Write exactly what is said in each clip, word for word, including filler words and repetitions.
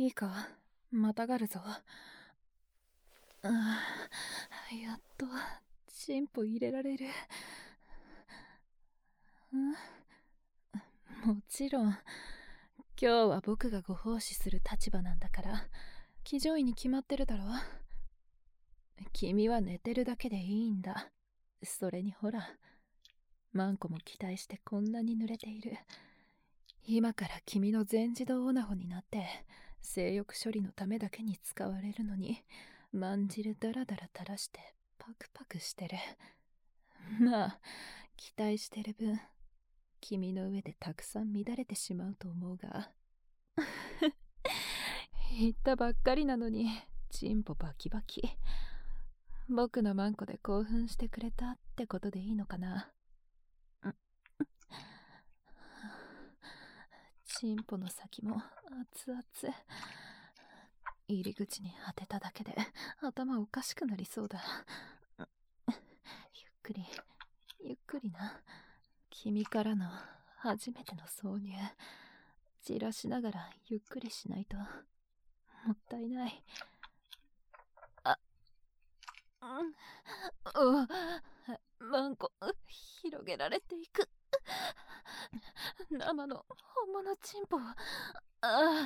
いいか、またがるぞ。ああ、やっとチンポ入れられる。んもちろん今日は僕がご奉仕する立場なんだから、騎乗位に決まってるだろ。君は寝てるだけでいいんだ。それにほら、マンコも期待してこんなに濡れている。今から君の全自動オナホになって性欲処理のためだけに使われるのに、まんじるダラダラ垂らしてパクパクしてる。まあ期待してる分、君の上でたくさん乱れてしまうと思うが。言ったばっかりなのにチンポバキバキ。僕のマンコで興奮してくれたってことでいいのかな。チンポの先も熱々。入り口に当てただけで頭おかしくなりそうだ。ゆっくりゆっくりな。君からの初めての挿入、じらしながらゆっくりしないともったいない。あ、うん、おマンコ広げられていく。生の本物チンポ。ああ、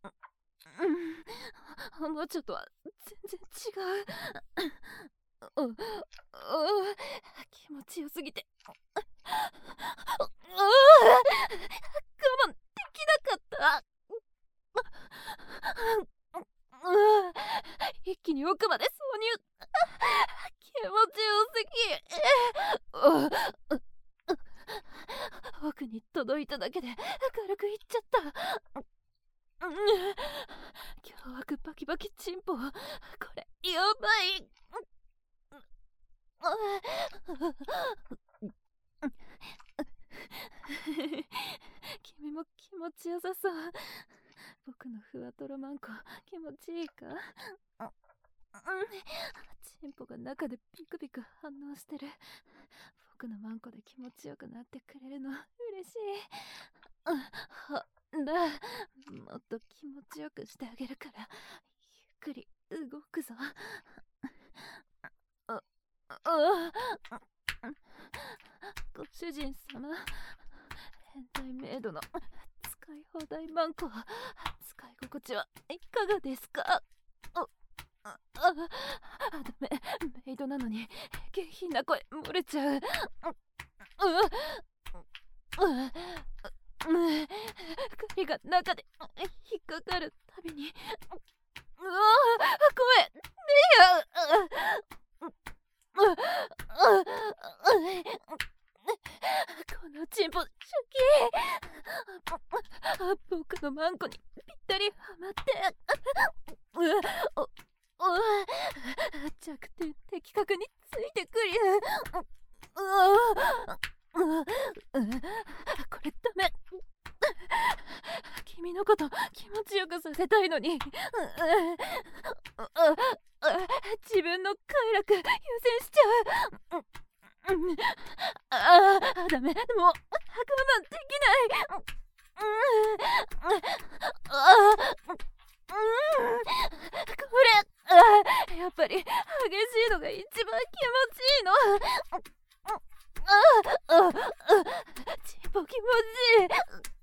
うん、もうちょっとは全然違う。おお気持ちよすぎて我慢できなかった。一気に奥まで挿入。気持ちよすぎ。奥に届いただけで軽くいっちゃった。凶悪バキバキチンポ、これやばい。君も気持ちよさそう。僕のふわとろマンコ気持ちいいか。チンポが中でピクピク反応してる。僕のマンコで気持ちよくなってくれるの嬉しい。ほら、もっと気持ちよくしてあげるから、ゆっくり動くぞ。ああ、ご主人様、変態メイドの使い放題マンコ、使い心地はいかがですか。ああ、あ、ダメ、メイドなのに下品な声漏れちゃう。うう髪が中で引っかかるたびに、うわ声ねえや。このチンポシャキ。僕のマンコにぴったりはまって、おお弱点的確についてくり。これダメ。君のこと気持ちよくさせたいのに、自分の快楽優先しちゃう。ああ、ダメ、もう我慢できない。これやっぱり激しいのが一番気持ちいいの。チンポ気持ちいい。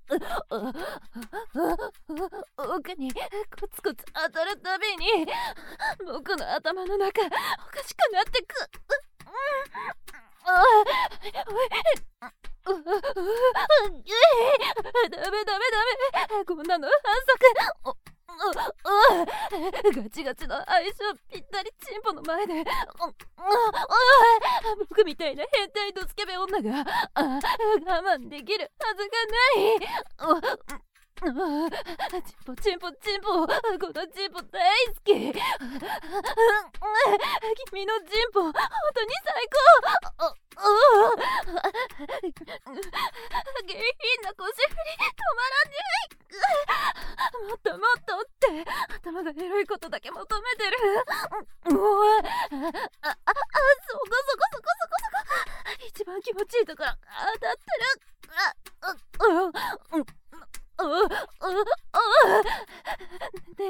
奥にコツコツ当たるたびに僕の頭の中おかしくなってく。ダメダメダメ、こんなの反則。ガチガチの相性ぴったりチンポの前で僕みたいな変態ドスケベ女が我慢できるはずがない。チンポチンポチンポ、このチンポ大好き。君のチンポ本当に最高。下品な腰振り止まらない。もっともっとって頭がエロいことだけ求めてる。もうああ、そこそこそこそこそこ、一番気持ちいいところ当たってる。で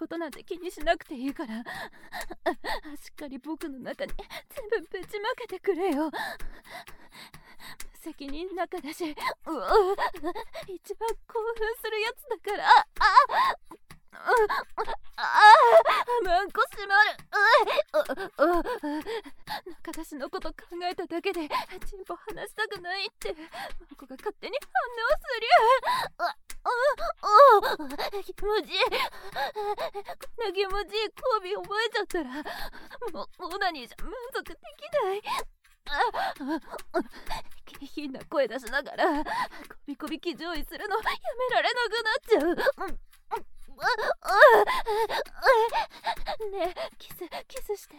ことなんて気にしなくていいから、しっかり僕の中に全部ぶちまけてくれよ。責任なかだし、うう一番興奮するやつだから。あああマンコ閉まる。中出しのこと考えただけでチンポ離したくないってマンコが勝手に反応する。あ気持ちいい。こんな気持ちいい交尾覚えちゃったらもうオナニーじゃ満足できない。下品な声出しながらこびこび騎乗位するのやめられなくなっちゃう。ねえキスキスして。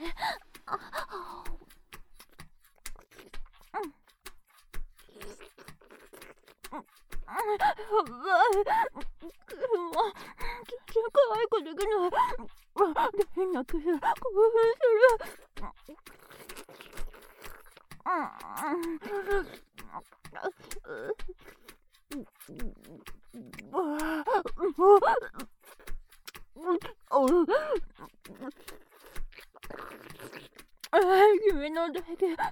可愛くできない。変なキス興奮する。君のだけ欲しい。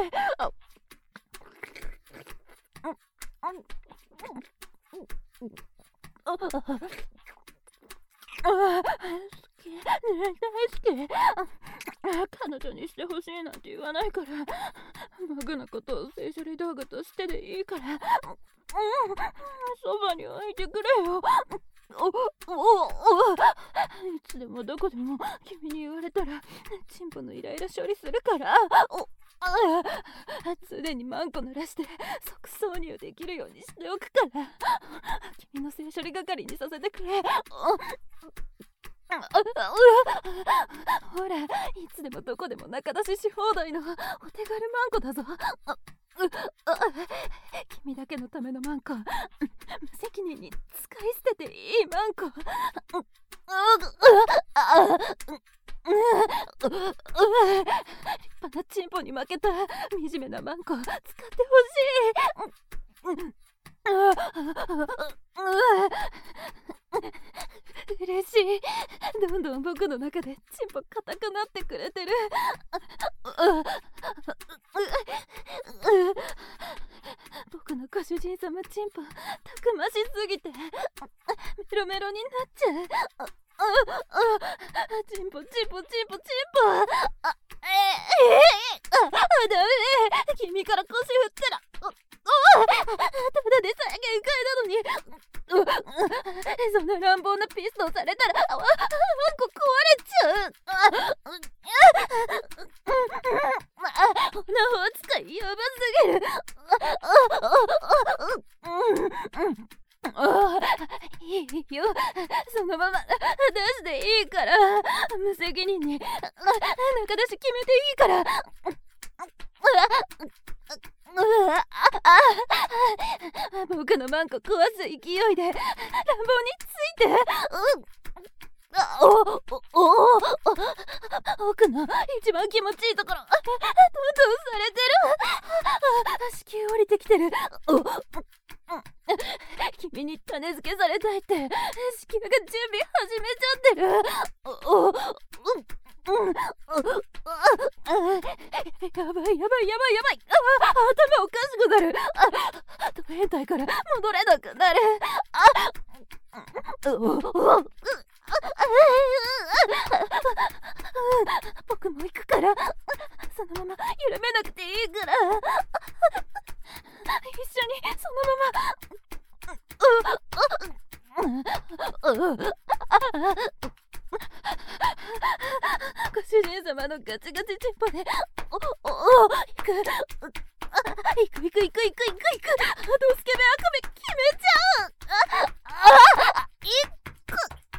好き、大好き。彼女にしてほしいなんて言わないから、僕のことを性処理道具としてでいいから、そばに置いてくれよ。おおおいつでもどこでも君に言われたらチンポのイライラ処理するから。おすでにマンコ鳴らして即挿入できるようにしておくから、君の性処理係にさせてくれ。ほらいつでもどこでも仲出しし放題のお手軽マンコだぞ。君だけのためのマンコ、無責任に使い捨てていいマンコ。立派なチンポに負けた惨めなマンコ使ってほしい。嬉しい。どんどん僕の中でチンポ硬くなってくれてる。僕のご主人様チンポたくましすぎてメロメロになっちゃう。チンポチンポチンポチンポ。あええあダメ。君から腰振ったらただでさえ限界なのに、そんな乱暴なピストンされたらワンコ壊れちゃう。こんな方扱いやばすぎる。いいよそのまま出していいから。無責任に中出し決めていいから。僕のマンコ壊す勢いで乱暴について。おおお奥の一番気持ちいいところトントンされてる。子宮降りてきてる。君に種付けされたいって子宮が準備始めちゃってる。おおやばいやばいやばいやばい。頭おかしくなる。ド変態から戻れなくなる。僕も行くからそのまま緩めなくていいから。一緒にそのまま。ご主人様のガチガチチンポでおおお行く行く行く行く行く行く行く。ドスケベアカメ決めちゃう。あ行く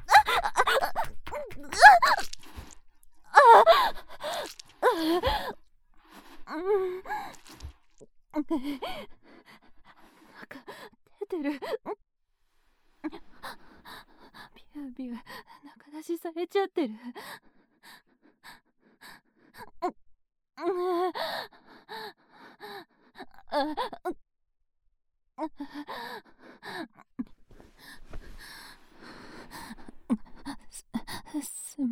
なんか出てる。ビュービュー中出しされちゃってる。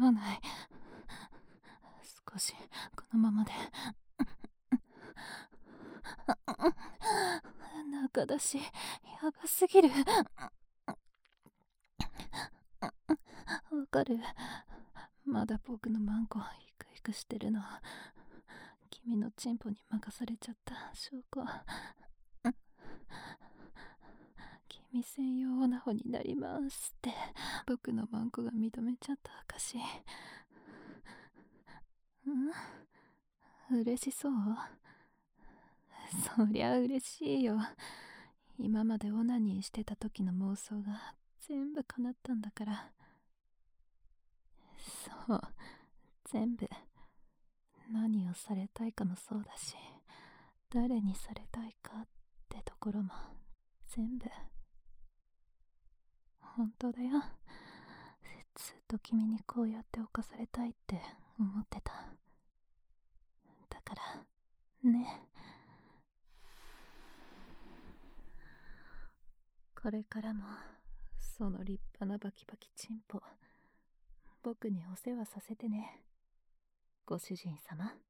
らない。少しこのままで。中出しやばすぎる。わかる。まだ僕のマンコヒクヒクしてるの。君のチンポに任されちゃった証拠。君専用オナホになりますって僕のマンコが認めちゃった証。ん？嬉しそう？そりゃ嬉しいよ。今までオナニーしてた時の妄想が全部叶ったんだから。そう、全部。何をされたいかもそうだし、誰にされたいかってところも全部。本当だよ。ずっと君にこうやって侵されたいって思ってた。だからね。これからもその立派なバキバキチンポ僕にお世話させてね、ご主人様。